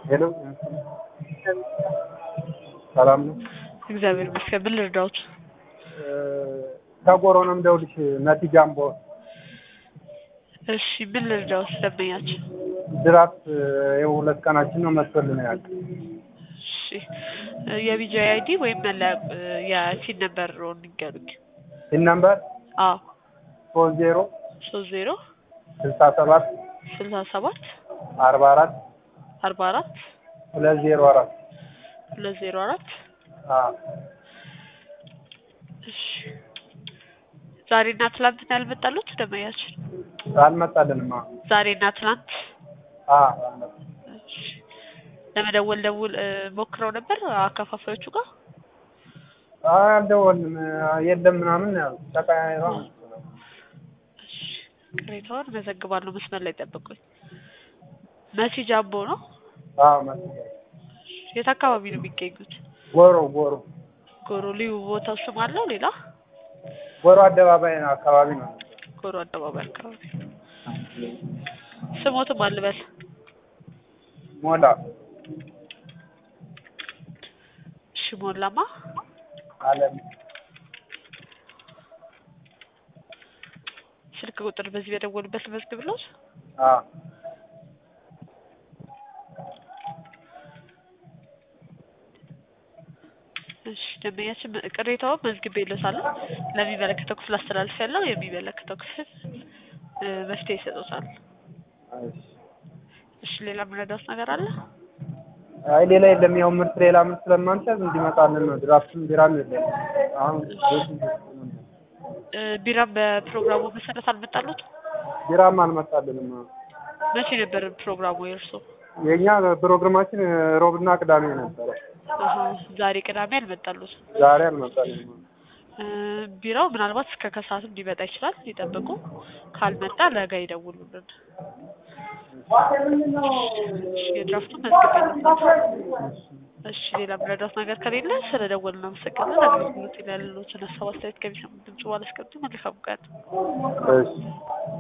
ሄሎ ሰላም ነው። እግዚአብሔር ይመስገን። ምን ልርዳዎት? ከጎሮ ነው የምደውልሽ ነቲ ጃምቦ። እሺ ምን ልርዳዎት? ደንበኛችን ድራፍት ይኸው 2 ቀናችን ነው መጥቶልን ያለ። እሺ የቢጂአይ አይዲ ወይም መለያ የሲን ነበር ነው ንገሩኝ። ሲን ነምበር አዎ 30 30 67 67 44 44 204 204 አዎ እሺ ዛሬና ትላንት ነው ያልመጣሉት ደንበኛችን? አልመጣልንም። ዛሬና ትላንት አልመጣም። እሺ ለመደወል ሞክረው ነበር አከፋፋዮቹ ጋር? አልደወልንም። የለም ምናምን ያው ተቀያይራ። እሺ ቅሬታውን መዘግባለሁ። መስመር ላይ ጠብቁኝ። መሲ ጃምቦ ነው? መሲ። የት አካባቢ ነው የሚገኙት? ጎሮ ጎሮ ልዩ ቦታው ስም አለው ሌላ? ጎሮ አደባባይ አካባቢ ነው። ጎሮ አደባባይ አካባቢ። ስሞትም አልበል ሞላ። እሺ ሞላማ አለም። ስልክ ቁጥር በዚህ በደወሉበት መዝግብሎት? እሺ ደንበኛችን ቅሬታውን መዝግቤልዎታለሁ። ለሚመለከተው ክፍል አስተላልፌያለሁ። የሚመለከተው ክፍል መፍትሄ ይሰጡታል። እሺ ሌላ የምረዳዎት ነገር አለ? አይ ሌላ የለም። ያው ሌላ ምርት ስለማንችል እንዲመጣልን ነው። ድራፍትም ቢራም የለም። አሁን ቢራም በፕሮግራሙ መሰረት አልመጣሉት? ቢራም አልመጣልንም። መቼ ነበር ፕሮግራሙ የእርሶ? የኛ ፕሮግራማችን ሮብና ቅዳሜ ነበረ። ዛሬ ቅዳሜ አልመጣሉት? ዛሬ አልመጣልንም። ቢራው ምናልባት እስከ ከሰዓትም ሊመጣ ይችላል። ይጠብቁ። ካልመጣ ነገ ይደውሉልን። የድራፍቱን መዝግቤልዎታል። እሺ ሌላ የምረዳዎት ነገር ከሌለ ስለደወልን እናመሰግናለን። አገልግሎት ላይ ያሉትን ሀሳብ አስተያየት ከሚሰሙት ድምጽ ባላስቀምጡ መልካም ቀን። እሺ